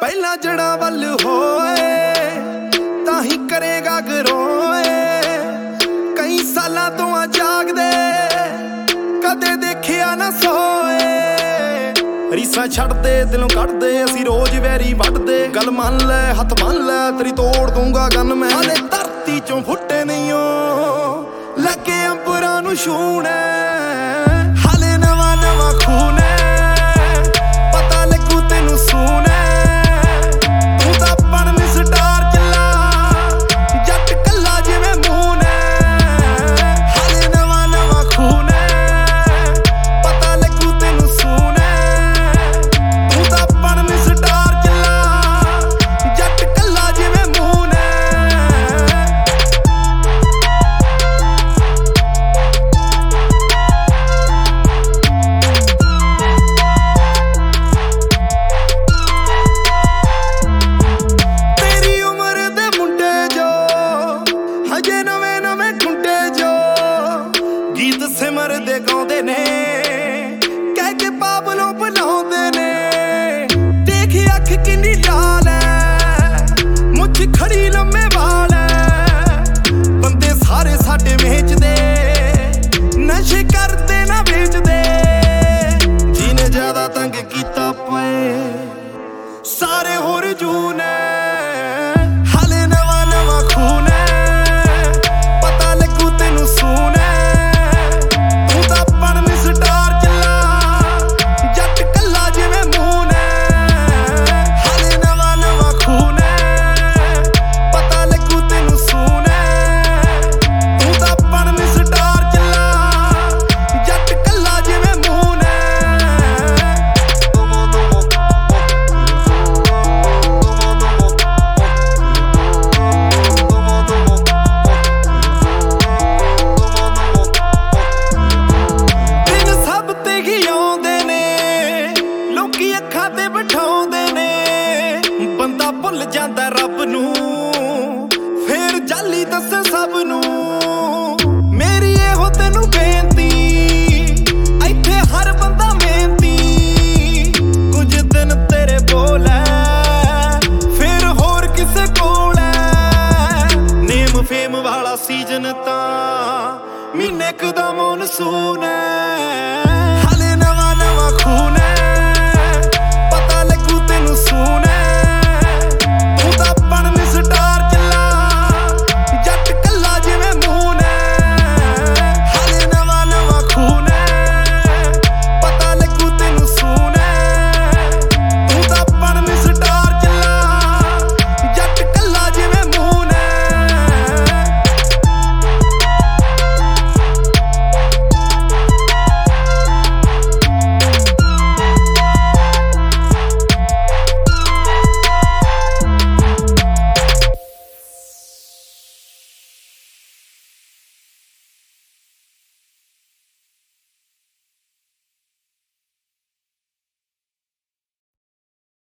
ਪਹਿਲਾਂ ਜੜਾਂ ਵੱਲ ਹੋਏ ਤਾਂ ਹੀ ਕਰੇਗਾ ਗਰੋਏ। ਕਈ ਸਾਲਾਂ ਤੋਂ ਆ ਜਾਗਦੇ ਕਦੇ ਦੇਖਿਆ ਨਾ ਸੋਏ। ਰੀਸਾਂ ਛੱਡਦੇ ਦਿਲੋਂ ਕੱਢਦੇ ਅਸੀਂ ਰੋਜ਼ ਵੈਰੀ ਵੱਢਦੇ। ਗੱਲ ਮੰਨ ਲੈ ਹੱਥ ਮੰਨ ਲੈ ਤੇਰੀ ਤੋੜ ਦੂੰਗਾ ਗਨ ਮੈਂ। ਹਾਲੇ ਧਰਤੀ ਚੋਂ ਫੁੱਟੇ ਨਹੀਂ ਓ ਲੱਗੇ ਅੰਬਰਾਂ ਨੂੰ ਛੂਣੇ। ਹਾਲੇ ਨਵਾਂ ਨਵਾਂ ਖੂਨ ਪਤਾ ਲੱਗੂ ਤੈਨੂੰ ਸੂਨੇ। ਤੂੰ ਤਾਂ ਬਣ ਮਿਸਟਾਰ ਚੱਲਾ ਜੱਟ ਕੱਲਾ ਜਿਵੇਂ ਮੂੰਹ ਨੇ। ਹਾਲੇ ਨਵਾਂ ਨਵਾਂ ਖੂਨ ਪਤਾ ਲੱਗੂ ਤੈਨੂੰ ਸੂਨੇ। ਤੂੰ ਤਾਂ ਬਣ ਮਿਸਟਾਰ ਚੱਲਾ ਜੱਟ ਕੱਲਾ ਜਿਵੇਂ ਮੂੰਹ ਨੇ। ਤੇਰੀ ਉਮਰ ਦੇ ਮੁੰਡੇ ਜੋ ਹਜੇ ਨਵੇਂ ਨਵੇਂ ਖੁੰਡੇ ਜੋ ਗੀਤ ਸਿਮਰਦੇ ਗਾਉਂਦੇ ਨੇ ਕਹਿ ਕੇ ਪਾਬਲੋਂ ਬੁਲਾਉਂਦੇ ਨੇ। ਦੇਖ ਅੱਖ ਕਿੰਨੀ ਲਾਲ ਐ ਮੁੱਛ ਖੜੀ ਲੰਮੇ ਵਾਲ ਐ। ਬੰਦੇ ਸਾਰੇ ਸਾਡੇ ਵੇਚਦੇ ਨਸ਼ੇ ਕਰਦੇ ਨਾ ਵੇਚਦੇ। ਜਿਹਨੇ ਜ਼ਿਆਦਾ ਤੰਗ ਕੀਤਾ ਪਏ ਸਾਰੇ ਹੋਰ ਜੂਨ ਹਾਲੇ ਨਵਾਂ ਨਵਾਂ ਖੂਨ ਪਤਾ ਲੱਗੂ ਤੈਨੂੰ ਸੂਨੇ। ਤੂੰ ਤਾਂ ਬਣ ਮਿਸਟਾਰ ਚੱਲਾ ਜੱਟ ਕੱਲਾ ਜਿਵੇਂ ਮੂੰਹ ਨੇ। ਹਾਲੇ ਨਵਾਂ ਨਵਾਂ ਖੂਨ ਪਤਾ ਲੱਗੂ ਤੈਨੂੰ ਸੂਨੇ। ਤੂੰ ਤਾਂ ਬਣ ਮਿਸਟਾਰ ਚੱਲਾ ਜੱਟ ਕੱਲਾ ਜਿਵੇਂ ਮੂੰਹ ਨੇ। ਦਿਨ ਸਭ ਤੇ ਹੀ ਆਉਂਦੇ ਨੇ ਲੋਕੀ ਅੱਖਾਂ ਤੇ ਬਿਠਾਉਂਦੇ ਨੇ। ਬੰਦਾ ਭੁੱਲ ਜਾਂਦਾ ਰੱਬ ਨੂੰ ਫੇਰ ਜਾਲੀ ਦੱਸੇ ਸਭ ਨੂੰ। ਮੇਰੀ ਇਹੋ ਤੈਨੂੰ ਬੇਨਤੀ ਇੱਥੇ ਹਰ ਬੰਦਾ ਮਿਹਨਤੀ। ਕੁਝ ਦਿਨ ਤੇਰੇ ਬੋਲ ਐ ਫੇਰ ਹੋਰ ਕਿਸੇ ਕੋਲ ਐ। ਨੇਮ ਫੇਮ ਵਾਲਾ ਸੀਜ਼ਨ ਤਾਂ ਮਹੀਨੇ ਕੁ ਦਾ ਮੌਨਸੂਨ ਐ।